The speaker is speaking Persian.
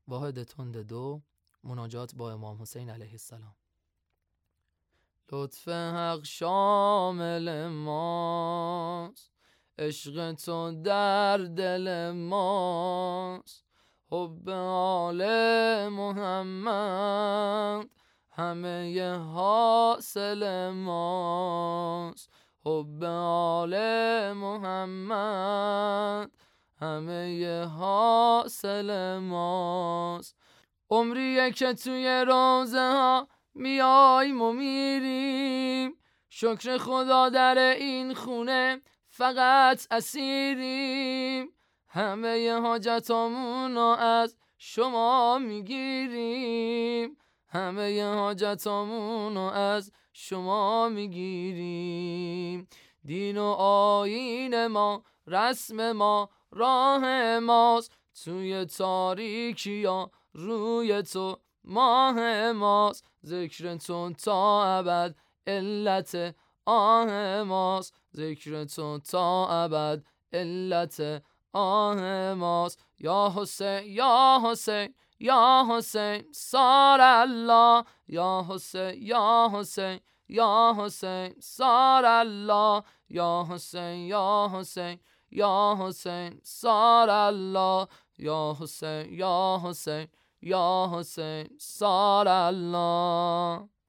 واحد تند 2 مناجات با امام حسین علیه السلام. لطف حق شامل ماست، عشق تو در دل ماست، حب آل محمد همه حاصل ماست، حب آل محمد همه حاصل ماست. عمریه که توی روزه ها میاییم و میریم، شکر خدا در این خونه فقط اسیریم، همه حاجتامونو از شما میگیریم، همه حاجتامونو از شما میگیریم. دین و آیین ما، رسم ما، راه ماست، توی تاریکی ها روی تو ماه ماست، ذکر تو تا ابد علت آه ماست، ذکر تو تا ابد علت آه ماست. یا حسین یا حسین یا حسین صار الله، یا حسین یا حسین یا حسین صار الله، یا حسین یا حسین یا حسین صار الله، یا حسین یا حسین یا حسین صار الله.